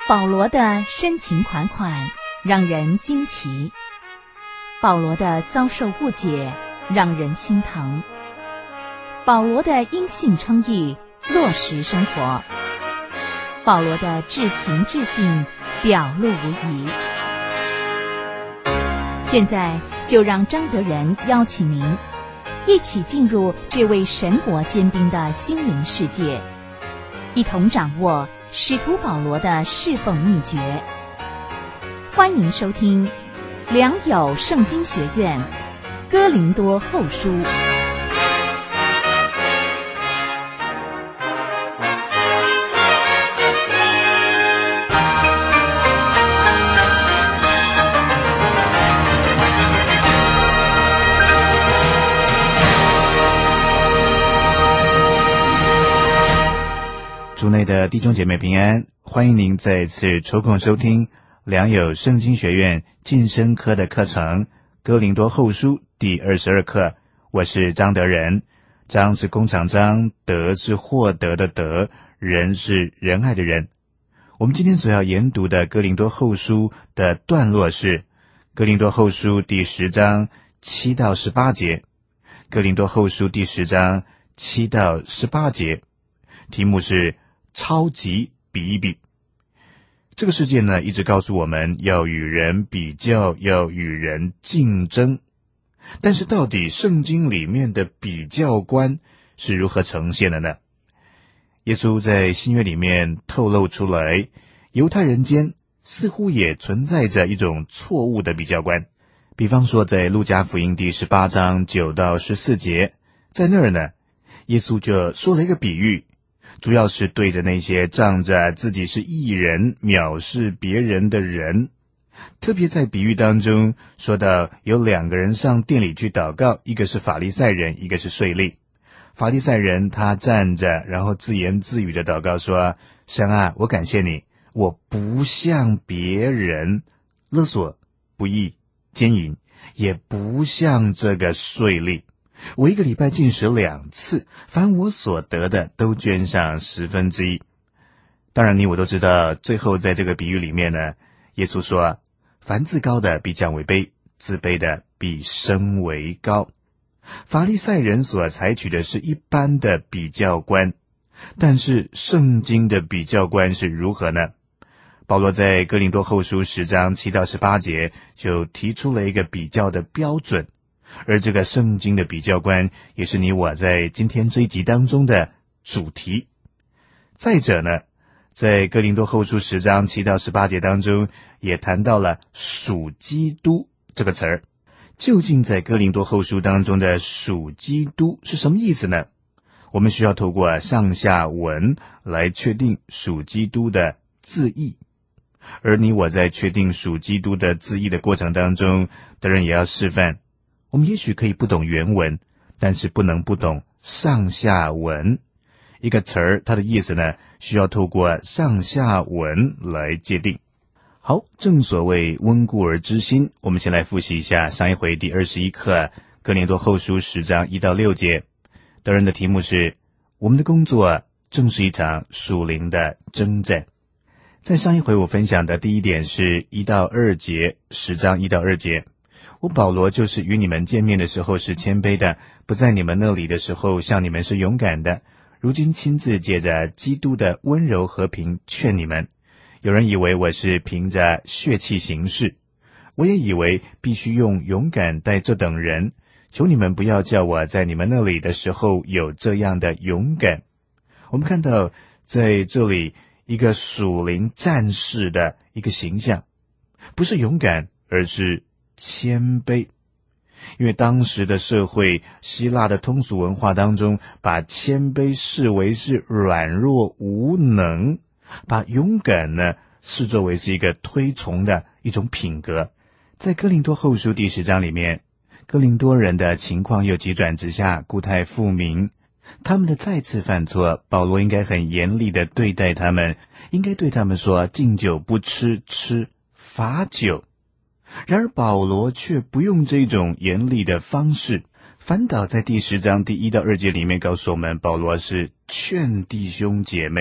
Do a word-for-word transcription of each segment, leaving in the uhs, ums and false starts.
保罗的深情款款让人惊奇，保罗的遭受误解让人心疼，保罗的因信称义落实生活，保罗的至情至性表露无遗。现在就让张德仁邀请您一起进入这位神国坚兵的心灵世界，一同掌握使徒保罗的侍奉秘诀。欢迎收听良友圣经学院哥林多后书。 主内的弟兄姐妹平安，欢迎您再次抽空收听良友圣经学院晋升科的课程哥林多后书第二十二课。我是张德仁，张是工厂张，德是获得的德，仁是仁爱的仁。我们今天所要研读的哥林多后书的段落是哥林多后书第十章七到十八节。哥林多后书第十章七到十八节，题目是超级比一比。这个世界呢，一直告诉我们要与人比较，要与人竞争。但是到底圣经里面的比较观是如何呈现的呢？耶稣在新约里面透露出来，犹太人间似乎也存在着一种错误的比较观。比方说在路加福音第十八章九到十四节，在那儿呢，耶稣就说了一个比喻，主要是对着那些仗着自己是义人藐视别人的人。特别在比喻当中说到有两个人上殿里去祷告，一个是法利赛人，一个是税吏。法利赛人他站着，然后自言自语的祷告说，神啊，我感谢你，我不像别人勒索、不义、奸淫，也不像这个税吏，我一个礼拜进食两次，凡我所得的都捐上十分之一。当然你我都知道，最后在这个比喻里面呢，耶稣说，凡自高的必降为卑，自卑的必升为高。法利赛人所采取的是一般的比较观，但是圣经的比较观是如何呢？保罗在哥林多后书十章七到十八节就提出了一个比较的标准，而这个圣经的比较观也是你我在今天这一集当中的主题。再者呢，在哥林多后书十章七到十八节当中也谈到了属基督这个词儿。究竟在哥林多后书当中的属基督是什么意思呢？我们需要透过上下文来确定属基督的字义。而你我在确定属基督的字义的过程当中，当然也要示范，我们也许可以不懂原文，但是不能不懂上下文。一个词儿它的意思呢，需要透过上下文来界定。好，正所谓温故而知新，我们先来复习一下上一回第二十一课哥林多后书十章一到六节。德仁的题目是，我们的工作正是一场属灵的征战。在上一回我分享的第一点是一到二节，十章一到二节。我保罗就是与你们见面的时候是谦卑的，不在你们那里的时候像你们是勇敢的，如今亲自借着基督的温柔和平劝你们。有人以为我是凭着血气行事，我也以为必须用勇敢待这等人，求你们不要叫我在你们那里的时候有这样的勇敢。我们看到在这里一个属灵战士的一个形象，不是勇敢，而是谦卑。因为当时的社会，希腊的通俗文化当中，把谦卑视为是软弱无能，把勇敢呢视作为是一个推崇的一种品格。在哥林多后书第十章里面，哥林多人的情况又急转直下，故态复明。他们的再次犯错，保罗应该很严厉的对待他们，应该对他们说，敬酒不吃，吃罚酒。然而保罗却不用这种严厉的方式，反倒在第十章第一到二节里面告诉我们，保罗是劝弟兄姐妹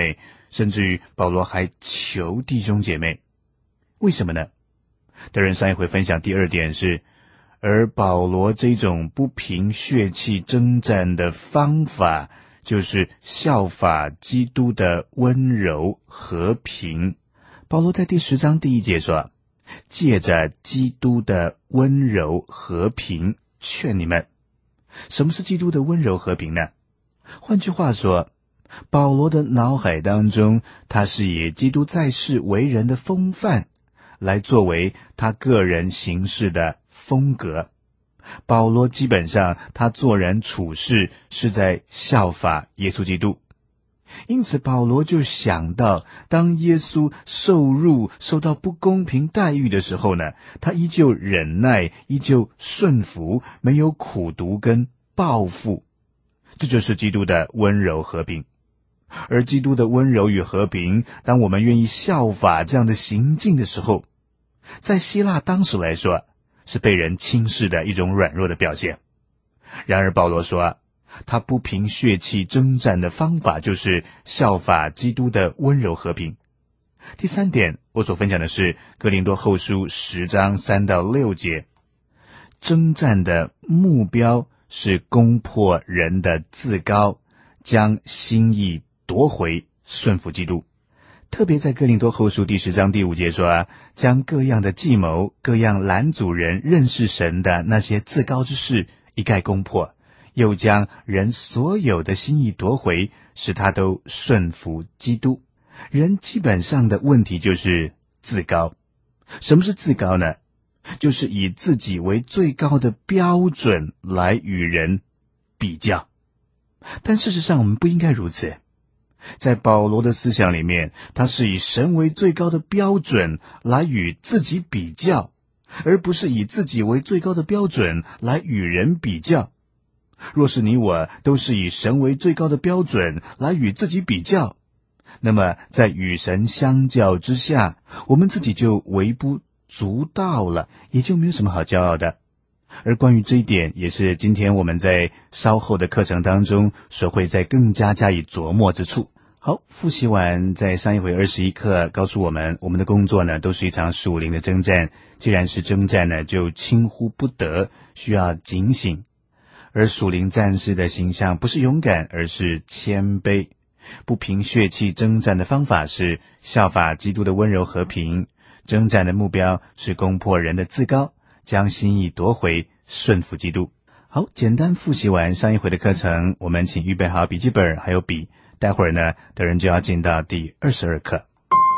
甚至于保罗还求弟兄姐妹。为什么呢？德仁上一回分享第二点是，而保罗这种不凭血气征战的方法，就是效法基督的温柔和平。保罗在第十章第一节说，借着基督的温柔和平劝你们。什么是基督的温柔和平呢？换句话说，保罗的脑海当中，他是以基督在世为人的风范来作为他个人行事的风格。保罗基本上他做人处事是在效法耶稣基督，因此保罗就想到，当耶稣受辱受到不公平待遇的时候呢，他依旧忍耐，依旧顺服，没有苦毒跟报复。这就是基督的温柔和平。而基督的温柔与和平，当我们愿意效法这样的行径的时候，在希腊当时来说是被人轻视的一种软弱的表现。然而保罗说，他不凭血气征战的方法就是效法基督的温柔和平。第三点，我所分享的是哥林多后书十章三到六节，征战的目标是攻破人的自高，将心意夺回，顺服基督。特别在哥林多后书第十章第五节说啊，将各样的计谋，各样拦阻人认识神的那些自高之事一概攻破，又将人所有的心意夺回，使他都顺服基督。人基本上的问题就是自高。什么是自高呢？就是以自己为最高的标准来与人比较。但事实上我们不应该如此。在保罗的思想里面，他是以神为最高的标准来与自己比较，而不是以自己为最高的标准来与人比较。若是你我都是以神为最高的标准来与自己比较，那么在与神相较之下，我们自己就微不足道了，也就没有什么好骄傲的。而关于这一点，也是今天我们在稍后的课程当中所会再更加加以琢磨之处。好，复习完在上一回二十一课告诉我们，我们的工作呢都是一场属灵的征战，既然是征战呢，就轻忽不得，需要警醒。而属灵战士的形象不是勇敢，而是谦卑。不凭血气征战的方法是效法基督的温柔和平，征战的目标是攻破人的自高，将心意夺回，顺服基督。好，简单复习完上一回的课程，我们请预备好笔记本还有笔，待会儿呢，德仁就要进到第二十二课。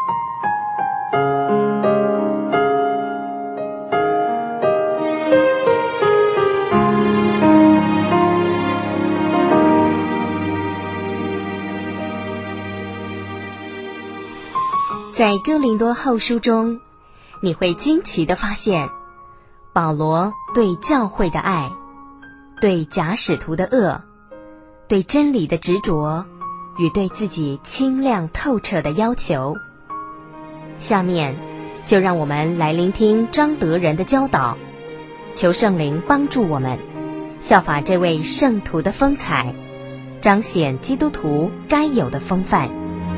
在哥林多后书中，你会惊奇地发现，保罗对教会的爱，对假使徒的恶，对真理的执着，与对自己清亮透彻的要求。下面就让我们来聆听张德仁的教导，求圣灵帮助我们效法这位圣徒的风采，彰显基督徒该有的风范。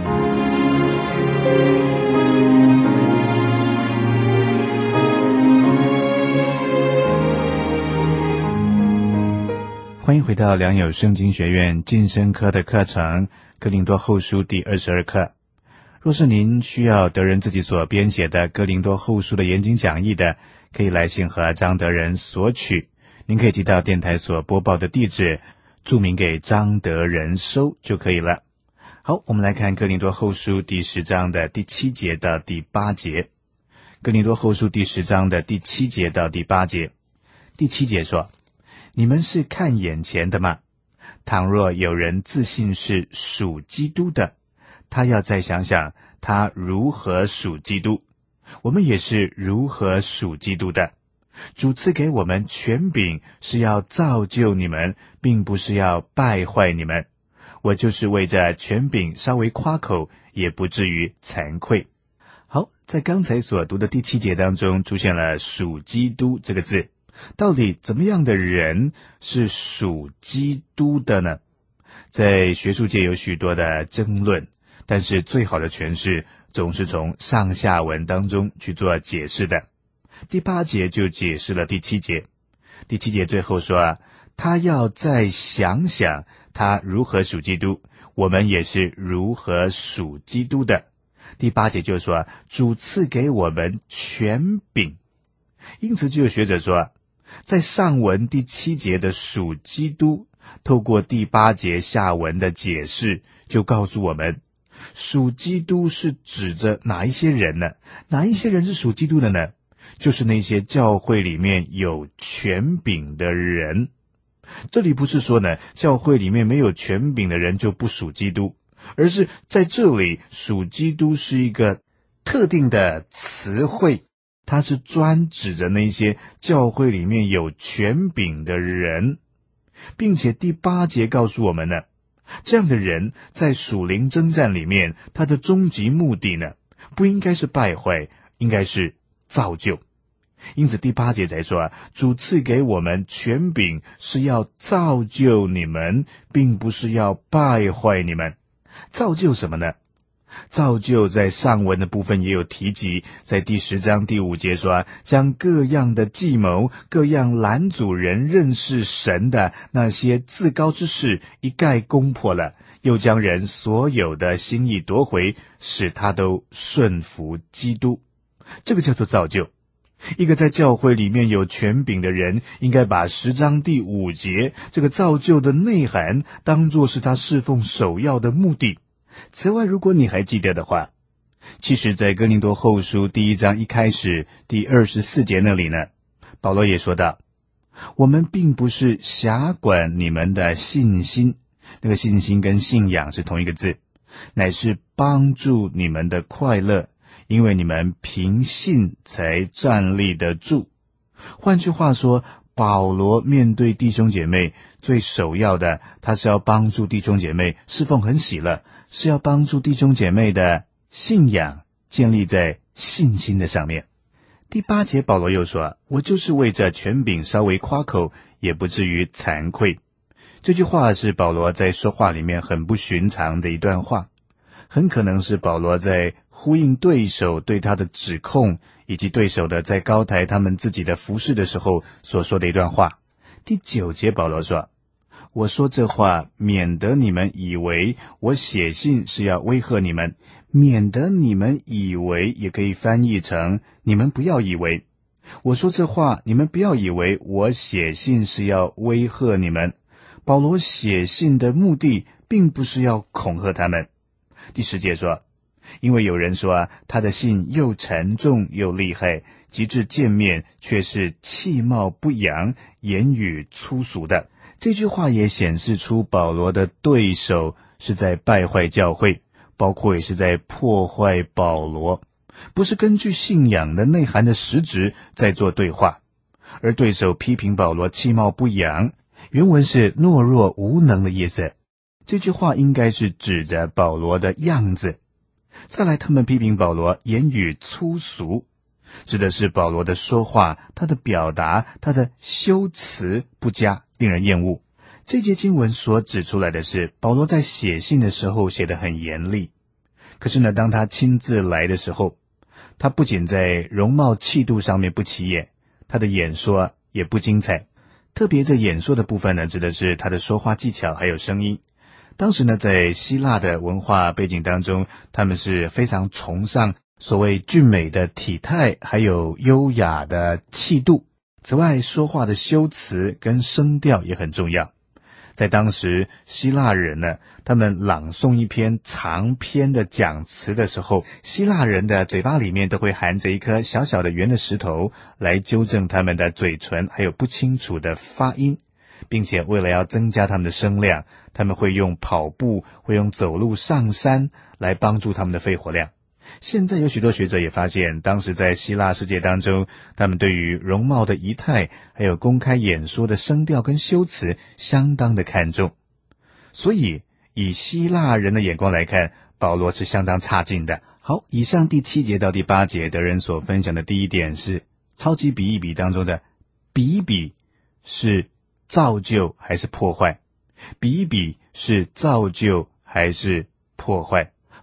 欢迎回到良友圣经学院晋升科的课程，哥林多后书第二十二课。若是您需要德仁自己所编写的哥林多后书的研经讲义的，可以来信和张德仁索取。您可以寄到电台所播报的地址，注明给张德仁收就可以了。好，我们来看哥林多后书第十章的第七节到第八节。哥林多后书第十章的第七节到第八节。第七节说，你们是看眼前的吗？倘若有人自信是属基督的，他要再想想他如何属基督。我们也是如何属基督的。主赐给我们权柄，是要造就你们，并不是要败坏你们。我就是为这权柄稍微夸口，也不至于惭愧。好，在刚才所读的第七节当中，出现了属基督这个字。到底怎么样的人是属基督的呢？在学术界有许多的争论， 但是最好的诠释总是从上下文当中去做解释的。第八节就解释了第七节。第七节最后说啊，他要再想想他如何属基督，我们也是如何属基督的。第八节就说，主赐给我们权柄。因此就有学者说，在上文第七节的属基督，透过第八节下文的解释，就告诉我们，属基督是指着哪一些人呢？哪一些人是属基督的呢？就是那些教会里面有权柄的人。这里不是说呢，教会里面没有权柄的人就不属基督，而是在这里属基督是一个特定的词汇，它是专指着那些教会里面有权柄的人，并且第八节告诉我们呢，这样的人在属灵征战里面，他的终极目的呢，不应该是败坏，应该是造就。因此第八节才说啊，主赐给我们权柄是要造就你们，并不是要败坏你们。造就什么呢？造就在上文的部分也有提及，在第十章第五节说啊，将各样的计谋，各样拦阻人认识神的那些自高之事一概攻破了，又将人所有的心意夺回，使他都顺服基督。这个叫做造就。一个在教会里面有权柄的人，应该把十章第五节这个造就的内涵当作是他侍奉首要的目的。此外，如果你还记得的话，其实在哥林多后书第一章一开始第二十四节那里呢，保罗也说到，我们并不是辖管你们的信心，那个信心跟信仰是同一个字，乃是帮助你们的快乐，因为你们凭信才站立得住。换句话说，保罗面对弟兄姐妹，最首要的，他是要帮助弟兄姐妹侍奉很喜乐，是要帮助弟兄姐妹的信仰建立在信心的上面。第八节保罗又说，我就是为着权柄稍微夸口，也不至于惭愧。这句话是保罗在说话里面很不寻常的一段话，很可能是保罗在呼应对手对他的指控，以及对手的在高台他们自己的服事的时候所说的一段话。第九节保罗说，我说这话免得你们以为我写信是要威吓你们，免得你们以为也可以翻译成你们不要以为。我说这话你们不要以为我写信是要威吓你们。保罗写信的目的并不是要恐吓他们。第十节说，因为有人说啊，他的信又沉重又厉害，及至见面却是气貌不扬，言语粗俗的。这句话也显示出保罗的对手是在败坏教会，包括也是在破坏保罗，不是根据信仰的内涵的实质在做对话。而对手批评保罗气貌不扬，原文是懦弱无能的意思。这句话应该是指着保罗的样子。再来，他们批评保罗言语粗俗，指的是保罗的说话，他的表达，他的修辞不佳，令人厌恶。这节经文所指出来的是，保罗在写信的时候写得很严厉，可是呢，当他亲自来的时候，他不仅在容貌气度上面不起眼，他的演说也不精彩。特别这演说的部分呢，指的是他的说话技巧还有声音。当时呢，在希腊的文化背景当中，他们是非常崇尚所谓俊美的体态，还有优雅的气度。此外，说话的修辞跟声调也很重要。在当时希腊人呢，他们朗诵一篇长篇的讲词的时候，希腊人的嘴巴里面都会含着一颗小小的圆的石头，来纠正他们的嘴唇还有不清楚的发音，并且为了要增加他们的声量，他们会用跑步，会用走路上山来帮助他们的肺活量。现在有许多学者也发现，当时在希腊世界当中，他们对于容貌的仪态，还有公开演说的声调跟修辞相当的看重。所以以希腊人的眼光来看，保罗是相当差劲的。好，以上第七节到第八节的人所分享的第一点是，超级比一比当中的比一比是造就还是破坏？比一比是造就还是破坏？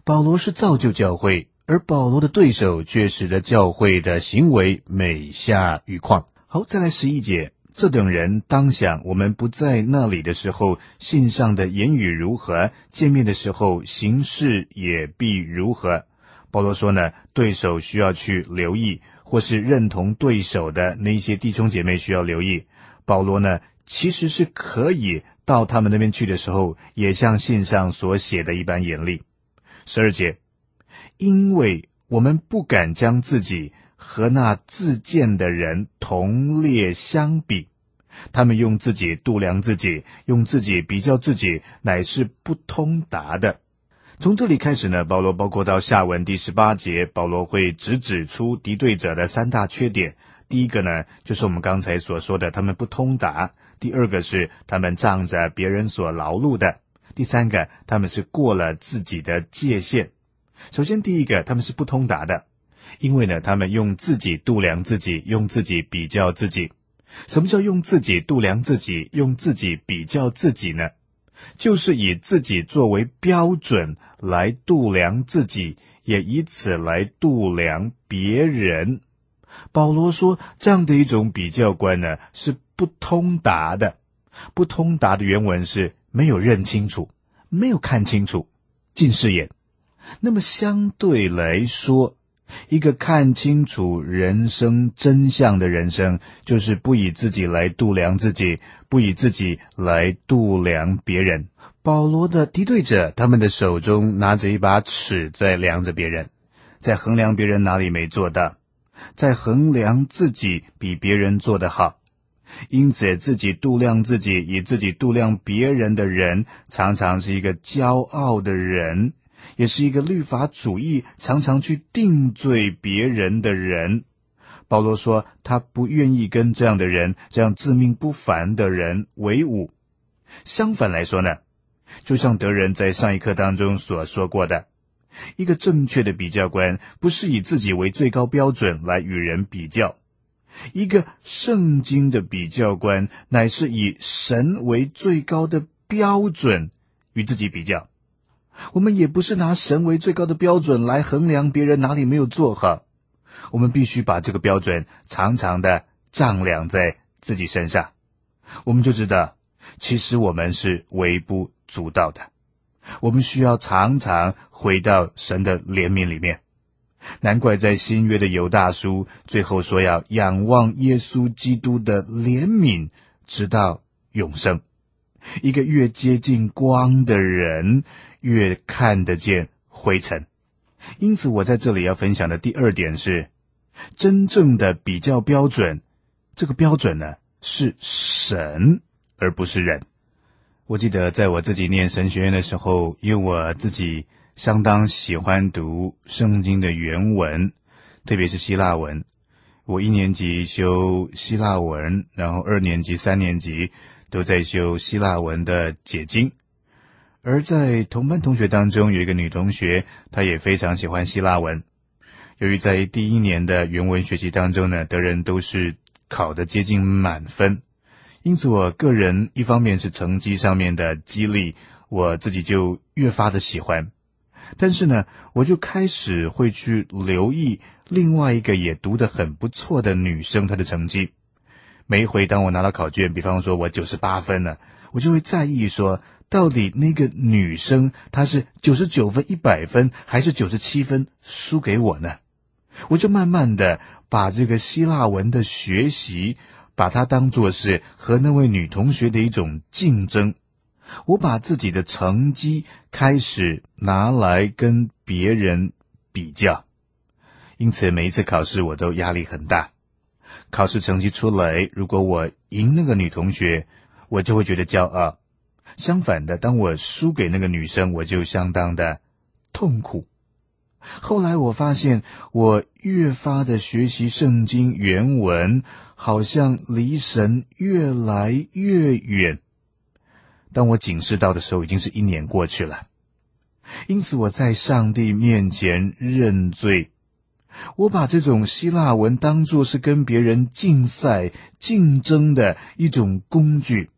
保罗是造就教会，而保罗的对手却使得教会的行为每下愈况。好，再来十一节，这等人当想我们不在那里的时候，信上的言语如何，见面的时候行事也必如何。保罗说呢，对手需要去留意，或是认同对手的那些弟兄姐妹需要留意。保罗呢，其实是可以到他们那边去的时候，也像信上所写的一般严厉。十二节，因为我们不敢将自己和那自荐的人同列相比，他们用自己度量自己，用自己比较自己，乃是不通达的。从这里开始呢，保罗包括到下文第十八节，保罗会直指出敌对者的三大缺点。第一个呢，就是我们刚才所说的他们不通达；第二个是他们仗着别人所劳碌的；第三个，他们是过了自己的界限。首先第一个，他们是不通达的，因为呢，他们用自己度量自己，用自己比较自己。什么叫用自己度量自己，用自己比较自己呢？就是以自己作为标准来度量自己，也以此来度量别人。保罗说，这样的一种比较观呢，是不通达的。不通达的原文是没有认清楚，没有看清楚，近视眼。那么相对来说，一个看清楚人生真相的人生，就是不以自己来度量自己，不以自己来度量别人。保罗的敌对者，他们的手中拿着一把尺在量着别人，在衡量别人哪里没做到，在衡量自己比别人做得好。因此自己度量自己，以自己度量别人的人，常常是一个骄傲的人，也是一个律法主义，常常去定罪别人的人。保罗说，他不愿意跟这样的人，这样自命不凡的人为伍。相反来说呢，就像德仁在上一课当中所说过的，一个正确的比较观，不是以自己为最高标准来与人比较。一个圣经的比较观，乃是以神为最高的标准与自己比较。我们也不是拿神为最高的标准来衡量别人哪里没有做好，我们必须把这个标准常常的丈量在自己身上，我们就知道其实我们是微不足道的。我们需要常常回到神的怜悯里面。难怪在新约的犹大书最后说要仰望耶稣基督的怜悯直到永生。一个越接近光的人，越看得见灰尘。因此我在这里要分享的第二点是，真正的比较标准，这个标准呢，是神而不是人。我记得在我自己念神学院的时候，因为我自己相当喜欢读圣经的原文，特别是希腊文。我一年级修希腊文，然后二年级、三年级都在修希腊文的解经。而在同班同学当中，有一个女同学，她也非常喜欢希腊文。由于在第一年的原文学习当中呢，德仁都是考得接近满分，因此我个人一方面是成绩上面的激励，我自己就越发的喜欢。但是呢，我就开始会去留意另外一个也读得很不错的女生她的成绩。每一回当我拿到考卷，比方说我九十八分了，我就会在意说，到底那个女生她是九十九分、一百分还是九十七分输给我呢？我就慢慢的把这个希腊文的学习，把它当作是和那位女同学的一种竞争。我把自己的成绩开始拿来跟别人比较，因此每一次考试我都压力很大。考试成绩出来，如果我赢那个女同学，我就会觉得骄傲。相反的，当我输给那个女生，我就相当的痛苦。后来我发现，我越发的学习圣经原文，好像离神越来越远。当我警示到的时候，已经是一年过去了。因此我在上帝面前认罪，我把这种希腊文当作是跟别人竞赛竞争的一种工具。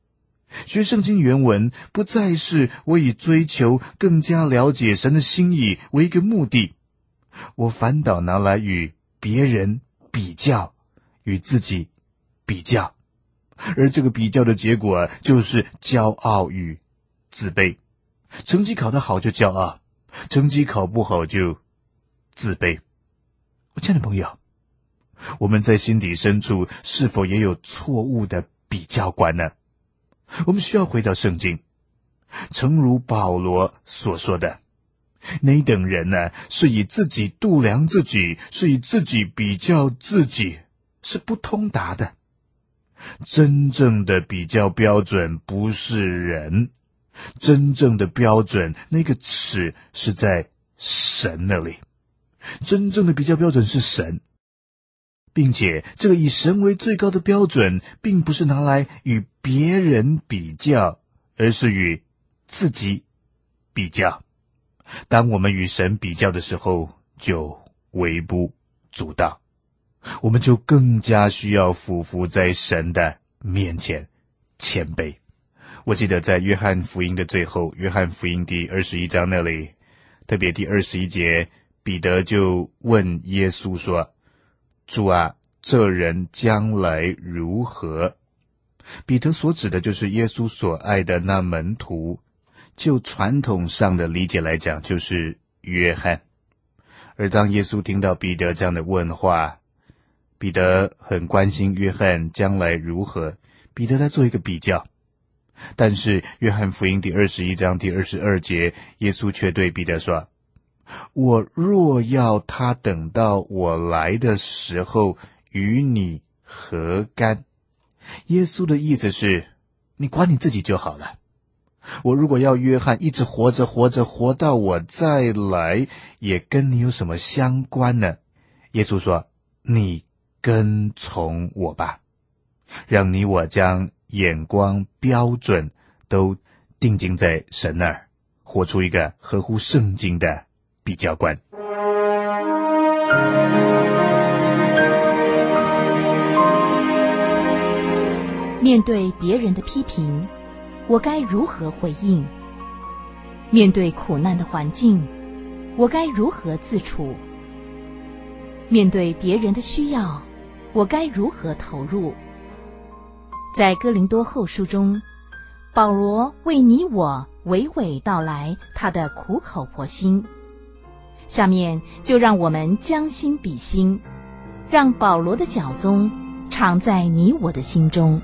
学圣经原文不再是我以追求更加了解神的心意为一个目的，我反倒拿来与别人比较，与自己比较，而这个比较的结果就是骄傲与自卑。成绩考得好就骄傲，成绩考不好就自卑。我亲爱的朋友，我们在心底深处是否也有错误的比较观呢？我们需要回到圣经，诚如保罗所说的，那等人呢，是以自己度量自己，是以自己比较自己，是不通达的。真正的比较标准不是人，真正的标准，那个尺是在神那里。真正的比较标准是神，并且这个以神为最高的标准，并不是拿来与别人比较，而是与自己比较。当我们与神比较的时候，就微不足道，我们就更加需要俯伏在神的面前谦卑。我记得在约翰福音的最后，约翰福音第二十一章那里，特别第二十一节，彼得就问耶稣说，主啊，这人将来如何？彼得所指的就是耶稣所爱的那门徒，就传统上的理解来讲，就是约翰。而当耶稣听到彼得这样的问话，彼得很关心约翰将来如何，彼得在做一个比较。但是约翰福音第二十一章第二十二节，耶稣却对彼得说，我若要他等到我来的时候与你何干？耶稣的意思是，你管你自己就好了。我如果要约翰一直活着活着活到我再来，也跟你有什么相关呢？耶稣说，你跟从我吧，让你我将眼光标准都定睛在神那儿，活出一个合乎圣经的比较观。 面对别人的批评，我该如何回应？面对苦难的环境，我该如何自处？面对别人的需要，我该如何投入？在哥林多后书中，保罗为你我娓娓道来他的苦口婆心。下面就让我们将心比心，让保罗的教宗常在你我的心中。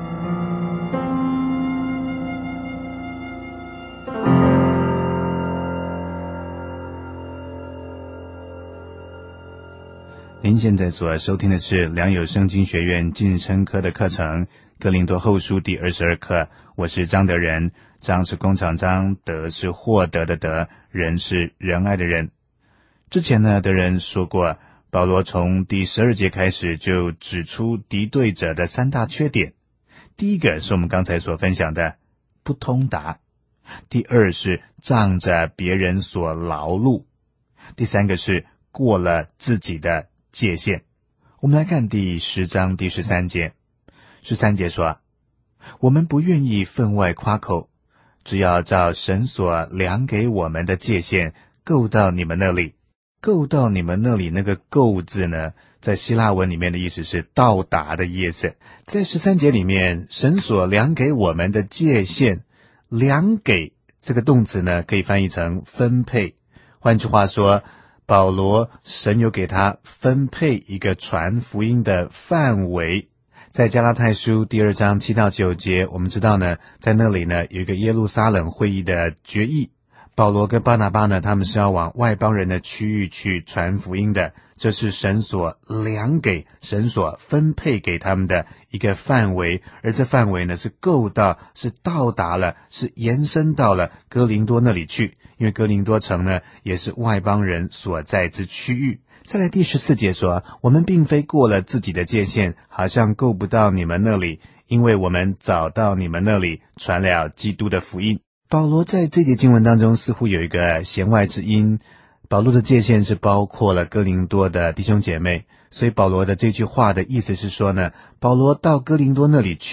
您现在所收听的是良友圣经学院晋升科的课程，哥林多后书第二十二课。我是张德仁，张是工厂张，德是获得的德，仁是仁爱的仁。之前呢，德仁说过，保罗从第十二节开始就指出敌对者的三大缺点。第一个是我们刚才所分享的不通达，第二是仗着别人所劳碌，第三个是过了自己的界限。我们来看第十章第十三节。十三节说，我们不愿意分外夸口，只要照神所量给我们的界限够到你们那里。够到你们那里，那个够字呢，在希腊文里面的意思是到达的意思。在十三节里面，神所量给我们的界限，量给这个动词呢，可以翻译成分配。换句话说，保罗神有给他分配一个传福音的范围。在加拉太书第二章七到九节，我们知道呢，在那里呢有一个耶路撒冷会议的决议，保罗跟巴拿巴呢，他们是要往外邦人的区域去传福音的，这是神所量给、神所分配给他们的一个范围，而这范围呢是够到、是到达了、是延伸到了哥林多那里去，因为哥林多城呢也是外邦人所在之区域。再来第十四节说，我们并非过了自己的界限，好像够不到你们那里，因为我们早到你们那里传了基督的福音。保罗在这节经文当中似乎有一个弦外之音，保罗的界限是包括了哥林多的弟兄姐妹，所以保罗的这句话的意思是说呢，保罗到哥林多那里去，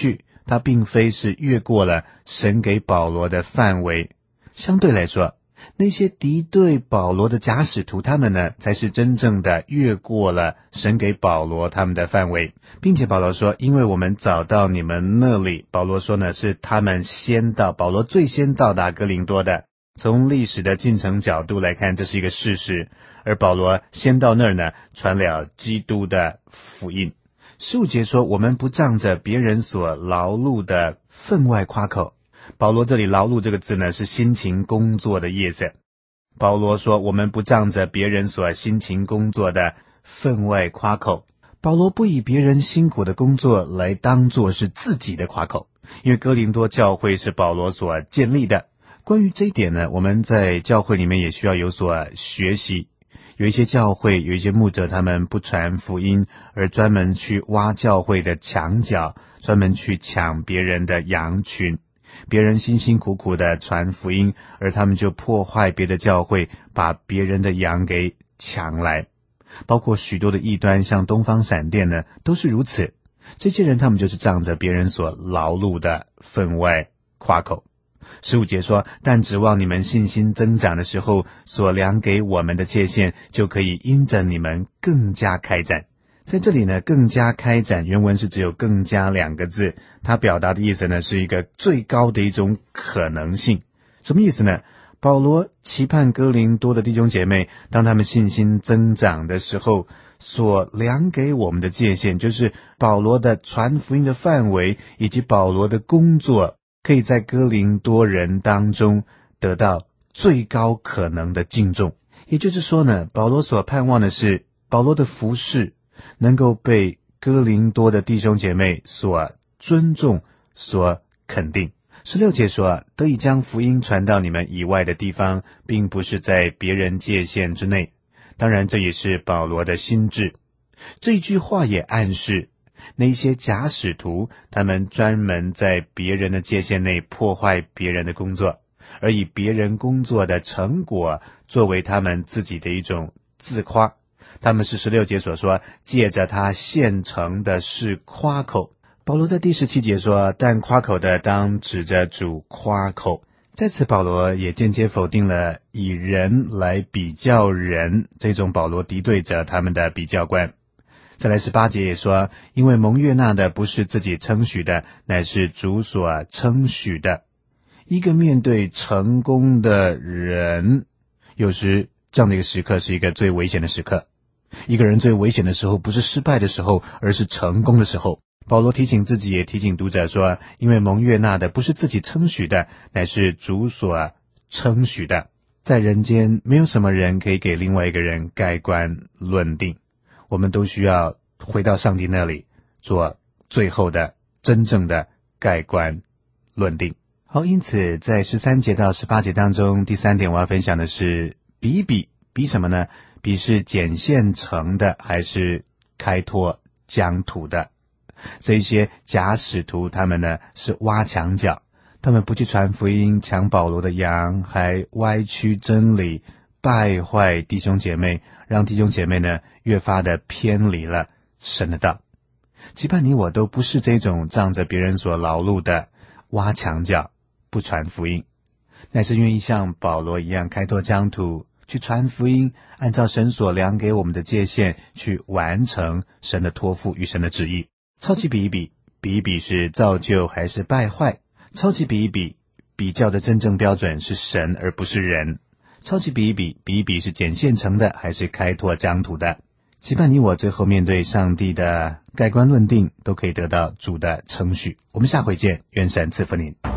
他并非是越过了神给保罗的范围。相对来说，那些敌对保罗的假使徒，他们呢才是真正的越过了神给保罗他们的范围。并且保罗说，因为我们早到你们那里，保罗说呢是他们先到，保罗最先到达哥林多的。从历史的进程角度来看，这是一个事实，而保罗先到那儿呢，传了基督的福音。十五节说，我们不仗着别人所劳碌的分外夸口。保罗这里劳碌这个字呢，是辛勤工作的意思。保罗说，我们不仗着别人所辛勤工作的分外夸口。保罗不以别人辛苦的工作来当作是自己的夸口，因为哥林多教会是保罗所建立的。关于这一点呢，我们在教会里面也需要有所学习。有一些教会，有一些牧者，他们不传福音，而专门去挖教会的墙角，专门去抢别人的羊群。别人辛辛苦苦的传福音，而他们就破坏别的教会，把别人的羊给抢来。包括许多的异端，像东方闪电呢，都是如此。这些人他们就是仗着别人所劳碌的分外夸口。十五节说，但指望你们信心增长的时候，所量给我们的界限，就可以因着你们更加开展。在这里呢，更加开展原文是只有更加两个字，它表达的意思呢是一个最高的一种可能性。什么意思呢？保罗期盼哥林多的弟兄姐妹，当他们信心增长的时候，所量给我们的界限，就是保罗的传福音的范围，以及保罗的工作，可以在哥林多人当中得到最高可能的敬重。也就是说呢，保罗所盼望的是保罗的服事能够被哥林多的弟兄姐妹所尊重、所肯定。十六节说，得以将福音传到你们以外的地方，并不是在别人界限之内。当然这也是保罗的心志。这一句话也暗示那些假使徒，他们专门在别人的界限内破坏别人的工作，而以别人工作的成果作为他们自己的一种自夸。他们是十六节所说，借着他现成的事夸口。保罗在第十七节说，但夸口的当指着主夸口。在此保罗也间接否定了以人来比较人这种保罗敌对着他们的比较观。再来十八节也说，因为蒙悦纳的不是自己称许的，乃是主所称许的。一个面对成功的人，有时这样的一个时刻是一个最危险的时刻。一个人最危险的时候不是失败的时候，而是成功的时候。保罗提醒自己，也提醒读者说，因为蒙悦纳的不是自己称许的，乃是主所称许的。在人间没有什么人可以给另外一个人盖棺论定，我们都需要回到上帝那里做最后的真正的盖棺论定。好，因此在十三节到十八节当中，第三点我要分享的是比一比。比什么呢？比是捡现成的，还是开拓疆土的？这一些假使徒，他们呢是挖墙脚，他们不去传福音，抢保罗的羊，还歪曲真理，败坏弟兄姐妹，让弟兄姐妹呢越发的偏离了神的道。期盼你我都不是这种仗着别人所劳碌的挖墙脚不传福音，乃是愿意像保罗一样开拓疆土，去传福音，按照神所量给我们的界限去完成神的托付与神的旨意。超级比一比，比一比是造就还是败坏？超级比一比，比较的真正标准是神而不是人。超级比一比，比一比是捡现成的还是开拓疆土的？期盼你我最后面对上帝的盖棺论定，都可以得到主的称许。我们下回见，愿神赐福您。